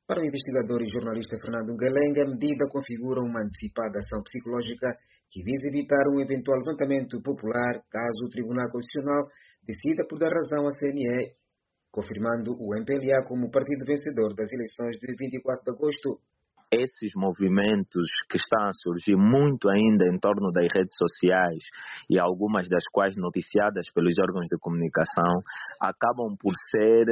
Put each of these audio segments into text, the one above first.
Para o investigador e jornalista Fernando Galenga, a medida configura uma antecipada ação psicológica que visa evitar um eventual levantamento popular caso o Tribunal Constitucional decida por dar razão à CNE, confirmando o MPLA como partido vencedor das eleições de 24 de agosto. Esses movimentos que estão a surgir muito ainda em torno das redes sociais e algumas das quais noticiadas pelos órgãos de comunicação acabam por ser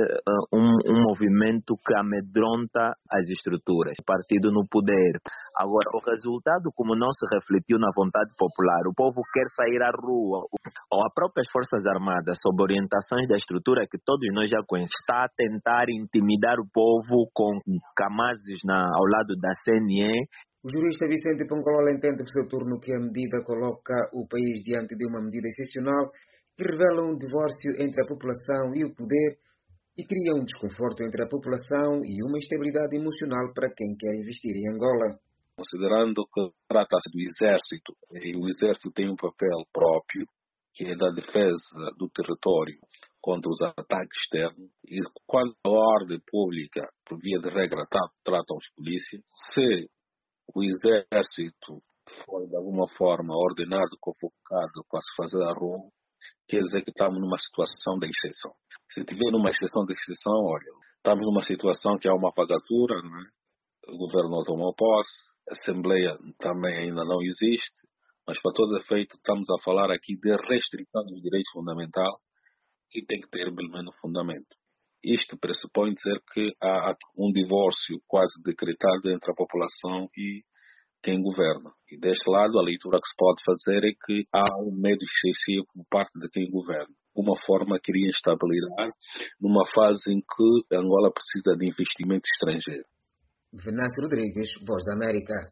um movimento que amedronta as estruturas, o partido no poder. Agora, o resultado, como não se refletiu na vontade popular, o povo quer sair à rua, ou as próprias Forças Armadas, sob orientações da estrutura que todos nós já conhecemos, está a tentar intimidar o povo com camazes ao lado da CNE. O jurista Vicente Pongolola entende, por seu turno, que a medida coloca o país diante de uma medida excepcional que revela um divórcio entre a população e o poder e cria um desconforto entre a população e uma instabilidade emocional para quem quer investir em Angola. Considerando que trata-se do Exército, e o Exército tem um papel próprio, que é da defesa do território contra os ataques externos, e quando a ordem pública, por via de regra, trata os polícias, se o Exército for de alguma forma ordenado, convocado para se fazer a rua, quer dizer que estamos numa situação de exceção. Se estiver numa situação de exceção, olha, estamos numa situação que há uma vagatura, não é? O governo não tomou posse, a Assembleia também ainda não existe, mas para todo efeito estamos a falar aqui de restrição dos direitos fundamentais e tem que ter pelo menos fundamento. Isto pressupõe dizer que há um divórcio quase decretado entre a população e quem governa. E deste lado, a leitura que se pode fazer é que há um medo excessivo por parte de quem governa. Uma forma que iria instabilidade numa fase em que Angola precisa de investimento estrangeiro. Venâncio Rodrigues, Voz da América.